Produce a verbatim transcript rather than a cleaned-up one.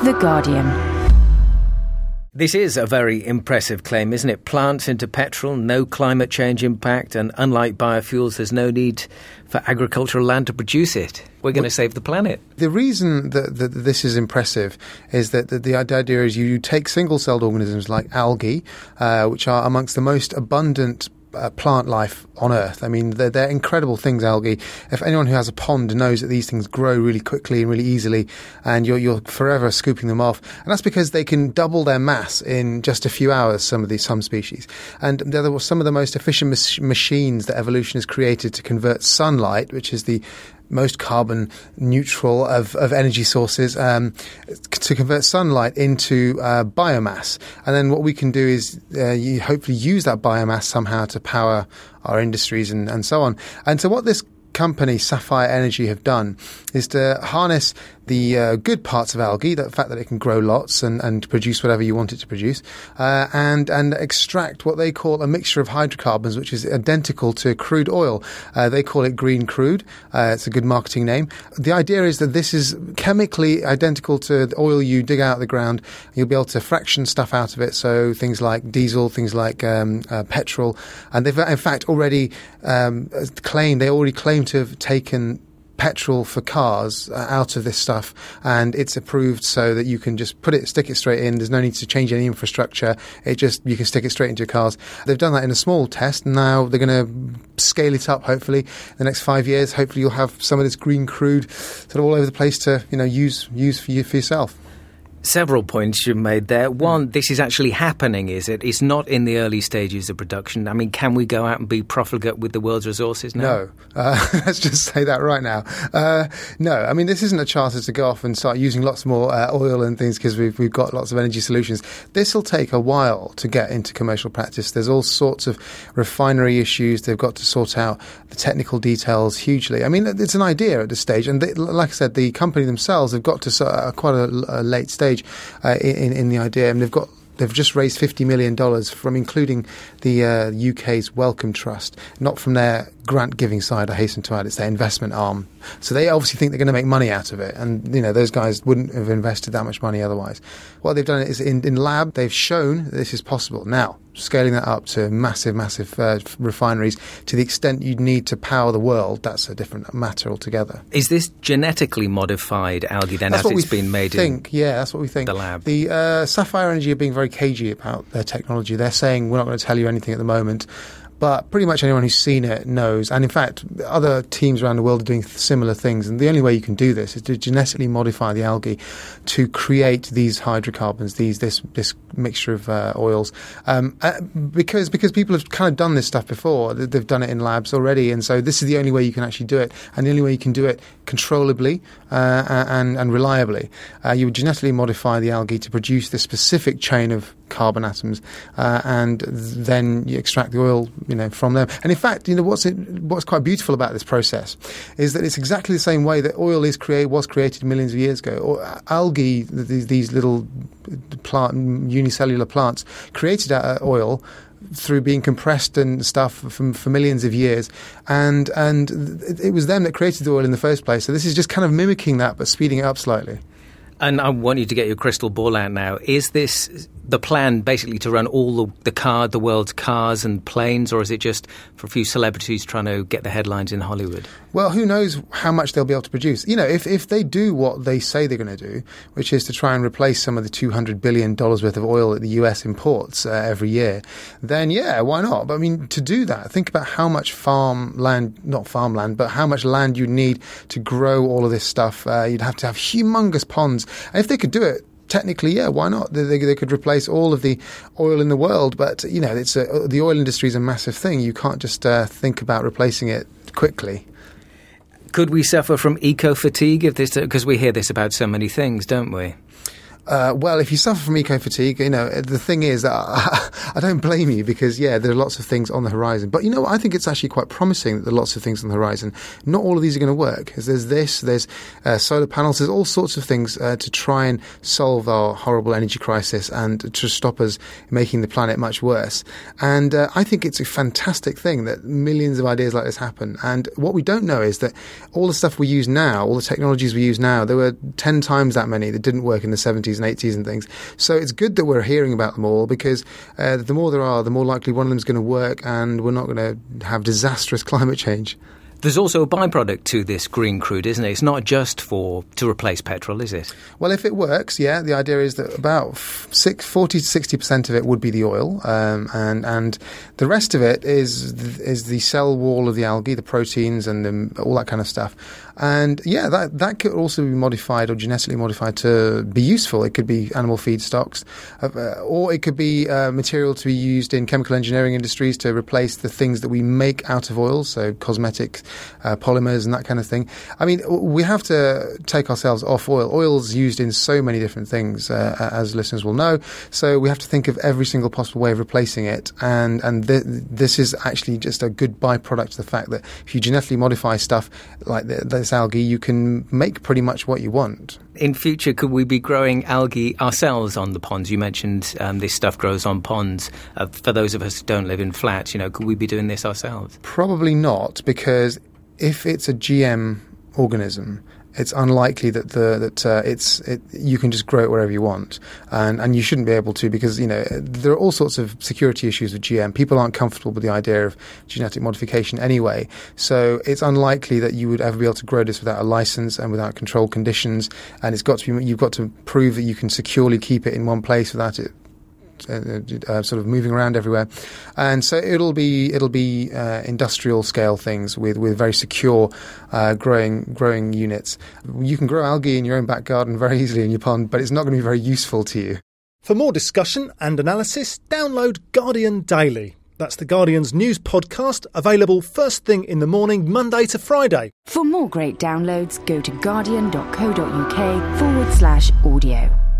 The Guardian. This is a very impressive claim, isn't it? Plants into petrol, no climate change impact, and unlike biofuels, there's no need for agricultural land to produce it. We're going to save the planet. The reason that, that this is impressive is that the, the idea is you take single-celled organisms like algae, uh, which are amongst the most abundant Uh, plant life on Earth. I mean, they're, they're incredible things, algae. If anyone who has a pond knows that these things grow really quickly and really easily, and you're, you're forever scooping them off. And that's because they can double their mass in just a few hours, some of these, some species. And they're some of the most efficient mach- machines that evolution has created to convert sunlight, which is the most carbon neutral of, of energy sources, um, to convert sunlight into uh, biomass. And then what we can do is uh, you hopefully use that biomass somehow to power our industries and, and so on. And so what this company, Sapphire Energy, have done is to harness the uh, good parts of algae, the fact that it can grow lots and, and produce whatever you want it to produce, uh, and and extract what they call a mixture of hydrocarbons, which is identical to crude oil. Uh, they call it green crude. Uh, it's a good marketing name. The idea is that this is chemically identical to the oil you dig out of the ground. You'll be able to fraction stuff out of it, so things like diesel, things like um, uh, petrol. And they've in fact already um, claimed, they already claim to have taken petrol for cars uh, out of this stuff, and it's approved so that you can just put it, stick it straight in. There's no need to change any infrastructure. It just, you can stick it straight into your cars. They've done that in a small test, and now they're going to scale it up. Hopefully, in the next five years, hopefully you'll have some of this green crude sort of all over the place to, you know, use use for you for yourself. Several points you made there. One, this is actually happening, is it? It's not in the early stages of production. I mean, can we go out and be profligate with the world's resources now? No. Uh, let's just say that right now. Uh, no. I mean, this isn't a charter to go off and start using lots more uh, oil and things because we've, we've got lots of energy solutions. This will take a while to get into commercial practice. There's all sorts of refinery issues. They've got to sort out the technical details hugely. I mean, it's an idea at this stage. And they, like I said, the company themselves have got to uh, quite a, a late stage Uh, in, in the idea, and they've got they've just raised fifty million dollars from including the uh, U K's Wellcome Trust, not from their grant giving side, I hasten to add. It's their investment arm. So they obviously think they're going to make money out of it, and you know those guys wouldn't have invested that much money otherwise. What they've done is in, in lab they've shown that this is possible. Now scaling that up to massive massive uh, refineries to the extent you'd need to power the world, that's a different matter altogether. Is this genetically modified algae then, that's as what it's we been made think. in yeah that's what we think the lab? The uh, Sapphire Energy are being very cagey about their technology. They're saying we're not going to tell you anything at the moment. But pretty much anyone who's seen it knows. And in fact, other teams around the world are doing similar things. And the only way you can do this is to genetically modify the algae to create these hydrocarbons, these this this mixture of uh, oils. Um, uh, because because people have kind of done this stuff before. They've done it in labs already. And so this is the only way you can actually do it. And the only way you can do it controllably uh, and, and reliably. Uh, you would genetically modify the algae to produce this specific chain of carbon atoms, uh, and then you extract the oil, you know, from them. And in fact, you know, what's it, what's quite beautiful about this process is that it's exactly the same way that oil is create was created millions of years ago. Or algae, these, these little plant, unicellular plants, created out of oil through being compressed and stuff for, for millions of years, and and it was them that created the oil in the first place. So this is just kind of mimicking that, but speeding it up slightly. And I want you to get your crystal ball out now. Is this the plan basically to run all the, the car, the world's cars and planes, or is it just for a few celebrities trying to get the headlines in Hollywood? Well, who knows how much they'll be able to produce. You know, if, if they do what they say they're going to do, which is to try and replace some of the two hundred billion dollars worth of oil that the U S imports uh, every year, then yeah, why not? But I mean, to do that, think about how much farmland, not farmland, but how much land you'd need to grow all of this stuff. Uh, you'd have to have humongous ponds. And if they could do it, technically, yeah, why not? They, they, they could replace all of the oil in the world, but you know, it's a, the oil industry is a massive thing. You can't just uh, think about replacing it quickly. Could we suffer from eco-fatigue if this? Because we hear this about so many things, don't we? Uh, well, if you suffer from eco-fatigue, you know, the thing is that I, I don't blame you because, yeah, there are lots of things on the horizon. But, you know, I think it's actually quite promising that there are lots of things on the horizon. Not all of these are going to work. Because there's this, there's uh, solar panels, there's all sorts of things uh, to try and solve our horrible energy crisis and to stop us making the planet much worse. And uh, I think it's a fantastic thing that millions of ideas like this happen. And what we don't know is that all the stuff we use now, all the technologies we use now, there were ten times that many that didn't work in the seventies seventies and eighties and things. So it's good that we're hearing about them all, because uh, the more there are, the more likely one of them is going to work, and we're not going to have disastrous climate change. There's also a byproduct to this green crude, isn't it? It's not just for to replace petrol, is it? Well, if it works, yeah. The idea is that about six, forty to sixty percent of it would be the oil, um, and and the rest of it is is the cell wall of the algae, the proteins, and the, all that kind of stuff. And yeah, that that could also be modified or genetically modified to be useful. It could be animal feedstocks, uh, or it could be uh, material to be used in chemical engineering industries to replace the things that we make out of oil, so cosmetics, uh, polymers, and that kind of thing. I mean, we have to take ourselves off oil. Oil's used in so many different things, uh, as listeners will know. So we have to think of every single possible way of replacing it. And and th- this is actually just a good byproduct of the fact that if you genetically modify stuff like the, this algae, you can make pretty much what you want. In future, could we be growing algae ourselves on the ponds? You mentioned um, this stuff grows on ponds. Uh, for those of us who don't live in flats, you know, could we be doing this ourselves? Probably not, because if it's a G M organism, it's unlikely that the that uh, it's it, you can just grow it wherever you want, and and you shouldn't be able to, because you know there are all sorts of security issues with G M. People aren't comfortable with the idea of genetic modification anyway, so it's unlikely that you would ever be able to grow this without a license and without controlled conditions. And it's got to be you've got to prove that you can securely keep it in one place without it Uh, uh, sort of moving around everywhere, and so it'll be it'll be uh, industrial scale things with, with very secure uh, growing growing units. You can grow algae in your own back garden very easily in your pond, but it's not going to be very useful to you. For more discussion and analysis, download Guardian Daily. That's the Guardian's news podcast, available first thing in the morning, Monday to Friday. For more great downloads, go to guardian.co.uk forward slash audio.